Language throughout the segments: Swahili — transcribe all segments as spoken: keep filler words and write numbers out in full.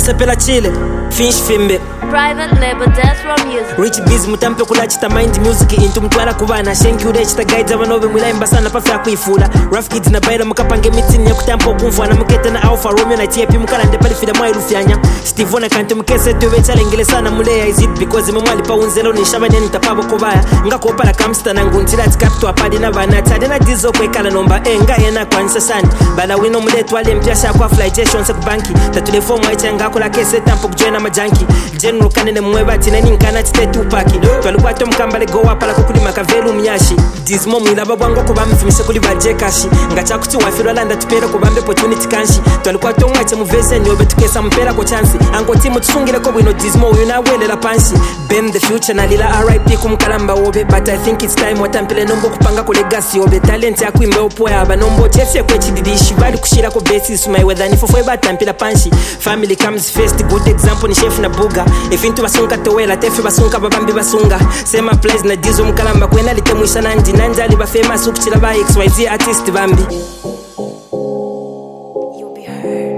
Omusepela chile Finch Fimbe Private label Death Row Music Rich Biz mutampe kula chita mind music into mtwala kubana Shenki ude chita guide abanobe mwila imbasana pafe ya kuifula Rough Kids na baila mukapange meeting ya kutampo kumfwana mukete na Alpha Romeo na T A P mukala ndepali fida mwa ilufyanya Steve Ona kanto mkese tuwe chale ingele sana mulea is it because mwali pa unzelo ni shaba neni tapabo kubaya nga kopala kamsta na nguntila tikapto apadi na bana tade na dizo kwekala nomba enga yena kwa nisa sani bala wino muletu wale mpyasha kwa flytation se kubanki tatule fomu waicha nga kula kese tampo kujoina majanki General kanene mweba tineni nkana tite tupaki Tualikuwa to mkambale go wapala kukuli makavelu mnyashi Dizmo mwila babwango kubambi fimise kuli baje kashi Nga chakuti wafiro landa tupere kubambi opportunity kanshi Tualikuwa to mwache muveze nyobe tukesa mpera kwa chansi Ango timu tusungile kwa wino dizmo uyuna wele la pansi Bem the future na lila R I P kumkalamba obe But I think it's time watampile nombo kupanga kulegasi obe Talent ya kuimbe opo ya haba nombo chefye kwe chididishi Bali kushira kwa besi sumai wedhani fofo eba tampila panshi Family comes first good example ni chef na buga Ifintu basunga towela tefe basunga babambi basunga Sema plays na dizo mkalamba kwena litemuisha nandi Nanjali ba famous ukuchila ba X Y Z artist bambi You'll be heard.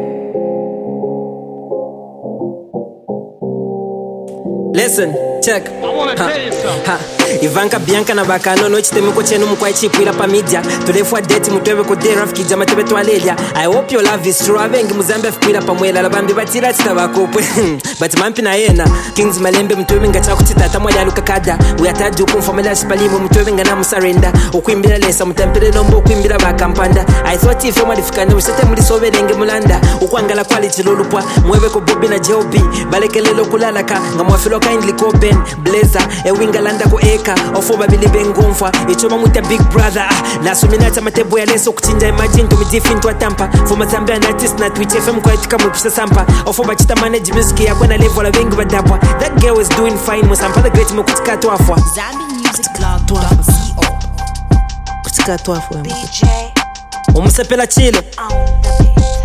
Listen, check I wanna ha, tell you something. ha. Ivanka Bianca na bakano no chitemu ko chenu mukwa chipwira pa media tulefwa date mutwebe ko de Raf Kids amatebe twalelia I hope your love is true abengi muzambe fkwira pamwela labambi batira chitabakopwe but mampi na yena Kings Malembe mutwebe ngacha kutitata mwali aluka kada uyatadi ukumfamela sipalimu mutwebe ngana musarenda ukwimbira lesa mutempere nombo ukwimbira bakampanda I thought if you modifikane usete mulisoberenge mulanda ukwangala quality lolupwa mwebe ko Bobby na J O B balekelelo kulalaka ngamwafilo kindly kopen blazer e wingalanda ko eka ofo babili bengomfa ichoma muta big brother ah, nasuminata matebo ya leso kuchinja imagine to midifintu atampa for mazambia na artist na Twitch F M kwa etika mwipisa sampa ofo bachita manage music ya kwa na level la bengi badabwa that girl is doing fine musampa the great mkutika tuafwa Zambi Music Blog dot co kutika tuafwa B J Omusepela chile on the beat.